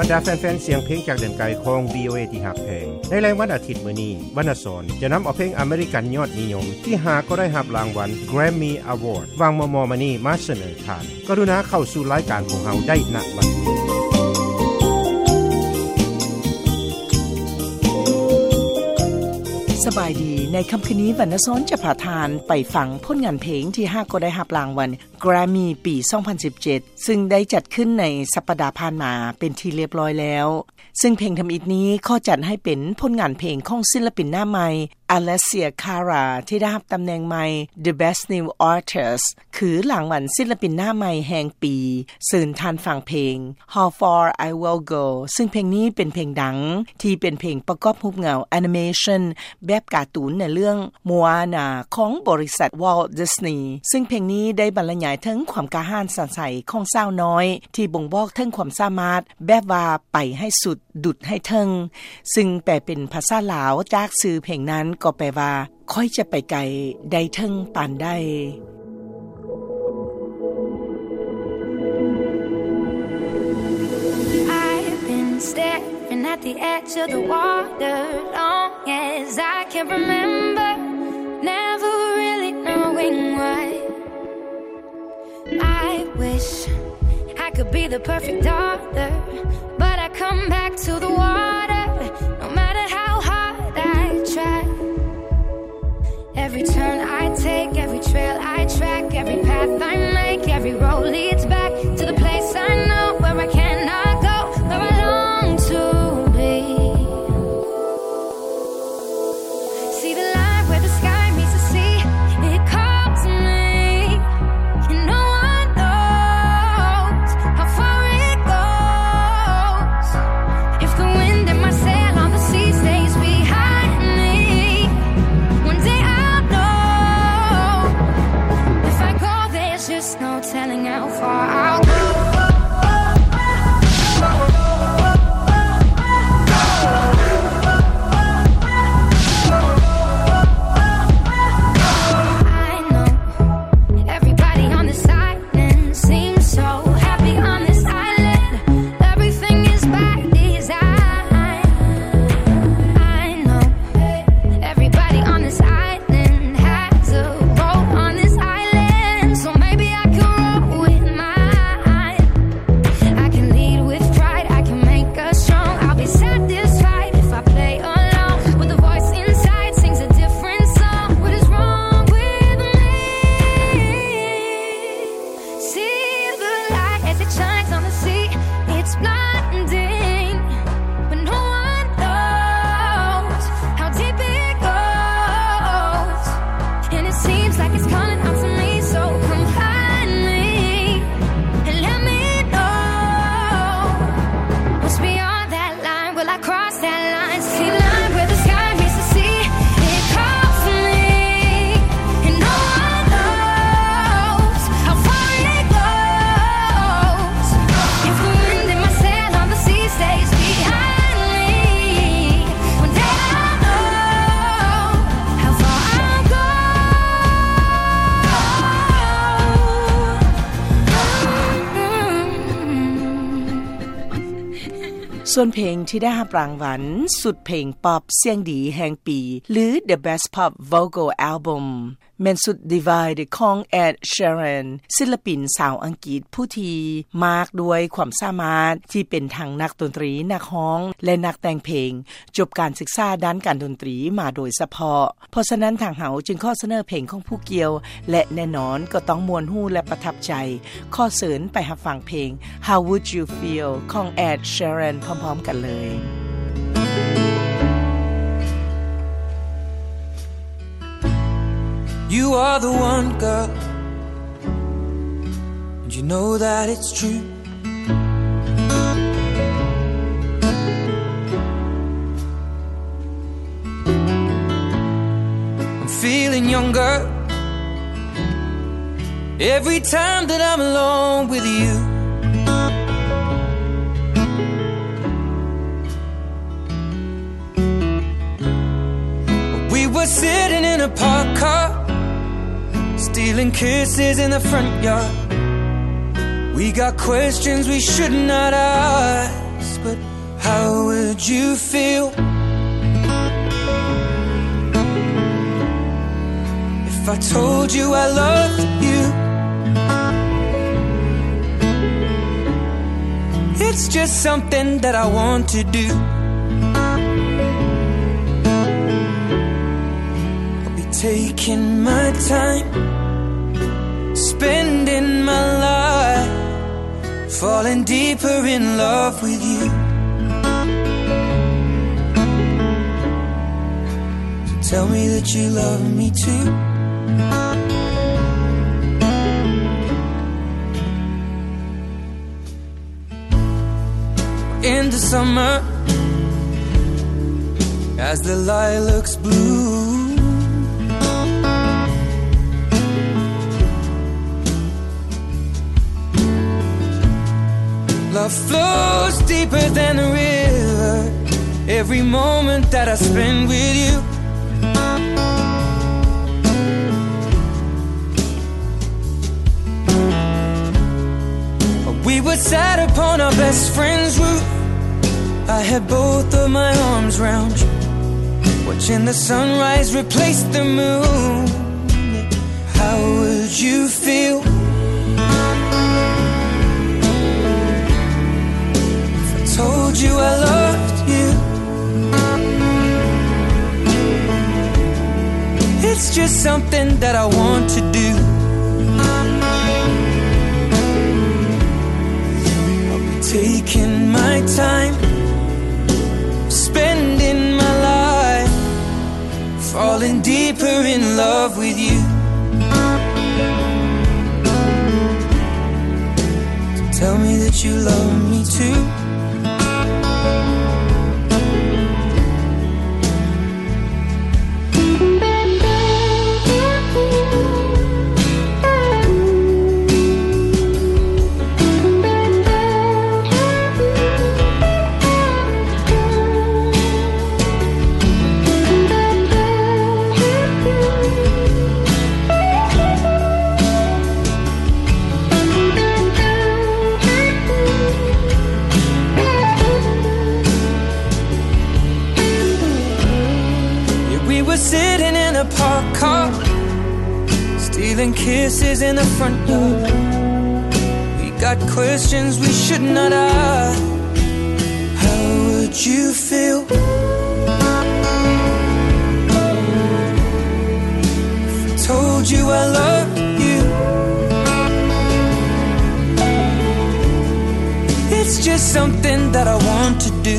รดาแฟนๆเสียงเพลงจากแดนไกลของ VOA ที่ฮักแพงในแรงวันอาทิตย์มื้อนี้วรรณสรจะนําเอาเพลงอเมริกันยอดนิยมที่หาก็ได้รับรางวัล Grammy Award วางมอมานี่มาเสนอทานกรุณาเข้าสู่รายการของเฮาได้ณบัดนี้สบายดีในค่ำคืนนี้วรรณสรจะพาทานไปฟังผลงานเพลงที่5ก็ได้รับรางวัล Grammy ปี 2017 ซึ่งได้จัดขึ้นในสัปดาห์ผ่านมาเป็นที่เรียบร้อยแล้วซึ่งเพลงทำอิฐนี้ข้อจัดให้เป็นผลงานเพลงของศิลปินหน้าใหม่ Alessia Cara ที่ได้รับตำแหน่งใหม่ The Best New Artist คือรางวัลศิลปินหน้าใหม่แห่งปีซึ่งทานฟังเพลง How Far I Will Go ซึ่งเพลงนี้เป็นเพลงดังที่เป็นเพลงประกอบรูปเงา Animation แบบการ์ตูนในเรื่อง Moana ของบริษัท Walt Disney ซึ่งเพลงนี้ได้บรรยายถึงความกล้าหาญสดใสของสาวน้อยที่บ่งบอกถึงความสามารถแบบว่าไปให้สุดดุดให้ถึงซึ่งแปลเป็นภาษาลาวจากชื่อเพลงนั้นก็แปลว่าค่อยจะไปไกลได้ถึงปานได้ I've been staring at the edge of the water long as I can remember never really knowing why I wish I could be the perfect daughter but I come back to the water no matter how hard I try every turn I take every trail I track every path I make every road leads back to the place I know where I cannot go where I long to be see the line where the sky meets the sea it calls me and no one knows how far it goes if the wind in my sail on the sea stays behind me one day I'll know if I go there's just no telling how far I'll go ส่วนเพลงที่ได้รับรางวัลสุดเพลงป๊อปเสียงดีแห่งปีหรือ The Best Pop Vocal Album แม่นสุด Divide ของ Ed Sheeran ศิลปินสาวอังกฤษผู้ที่มากด้วยความสามารถที่เป็นทั้งนักดนตรีนักร้องและนักแต่งเพลงจบการศึกษาด้านการดนตรีมาโดยเฉพาะเพราะฉะนั้นทางเฮาจึงขอเสนอเพลงของผู้เกี่ยวและแน่นอนก็ต้องม่วนฮู้และประทับใจขอเชิญไปรับฟังเพลง How Would You Feel ของ Ed Sheeran พร้อมๆกันเลย You are the one, girl, and you know that it's true. I'm feeling younger every time that I'm alone with you. We were sitting in a parked car, stealing kisses in the front yard. We got questions we should not ask, but how would you feel if I told you I loved you? It's just something that I want to do. I'll be taking my time, spending my life, falling deeper in love with you. So tell me that you love me too. In the summer, as the lilacs bloom, love flows deeper than a river. Every moment that I spend with you, we were sat upon our best friend's roof. I had both of my arms round you, watching the sunrise replace the moon. How would you feel if I told you I loved you? It's just something that I want to do. I'll be taking my time, spending my life, falling deeper in love with you. So tell me that you love me too. Sitting in a parked car, stealing kisses in the front yard. We got questions we should not ask. How would you feel if I told you I loved you? It's just something that I want to do.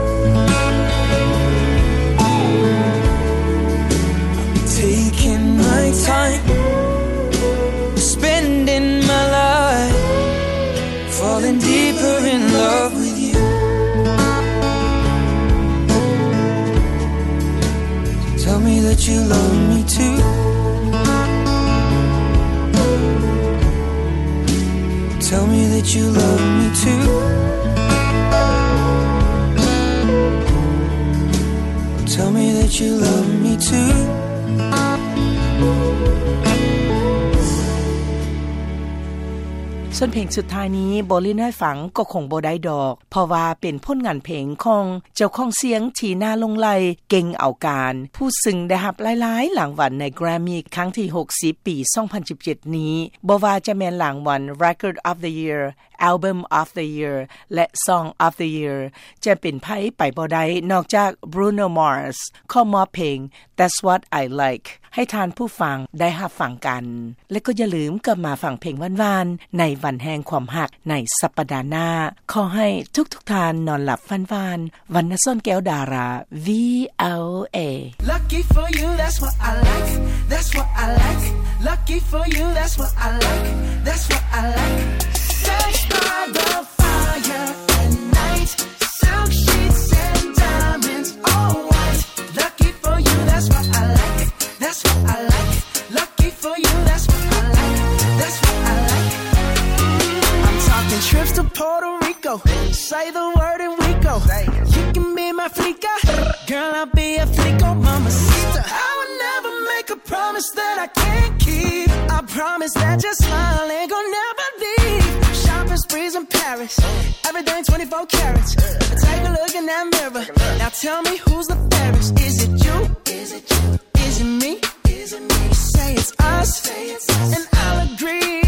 Taking my time, spending my life, falling deeper in love with you. So tell me that you love me too. Tell me that you love me too. Tell me that you love me too. ส่วนเพลงสุดท้ายนี้บ่เล่นให้ฟังก็คงบ่ได้ดอกเพราะว่าเป็นผลงานเพลงของเจ้าของเสียงที่น่าลงไหลเก่งเอาการผู้ซึ่งได้รับหลายๆรางวัลใน Grammy ครั้งที่60ปี2017นี้บ่ว่าจะแม่นรางวัล Record of the Year Album of the Year และ Song of the Year จะเป็นไผไปบ่ได้นอกจาก Bruno Mars ขอมอบเพลง That's What I Like ให้ทานผู้ฟังได้รับฟังกันและก็อย่าลืมกลับมาฟังเพลงหวานๆในวันแห่งความรักในสัปดาห์หน้าขอให้ทุกๆท่านนอนหลับฝันหวานวรรณซ่อนแก้วดารา VOA Lucky for you that's what I like That's what I like Lucky for you that's what I like That's what I like Sex by the fire at night Silk sheets and diamonds all white Lucky for you that's what I like That's what I like Lucky for you that's what I like That's what I like I'm talking trips to Puerto Rico Say the word and we go You can be my flica Girl I'll be a flico mamacita I would never make a promise that I can't keep I promise that your smile ain't gonna never leave Shopping sprees in Paris Everything's 24 carats. Take a look in that mirror. Now tell me who's the fairest. Is it you? Is it me? You say it's us, and I'll agree.